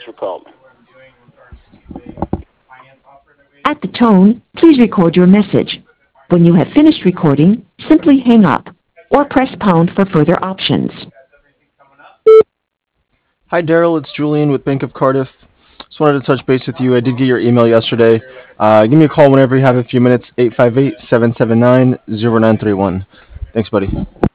Thanks for calling. At the tone, please record your message. When you have finished recording, simply hang up or press pound for further options. Hi, Daryl. It's Julian with Bank of Cardiff. Just wanted to touch base with you. I did get your email yesterday. Give me a call whenever you have a few minutes, 858-779-0931. Thanks, buddy.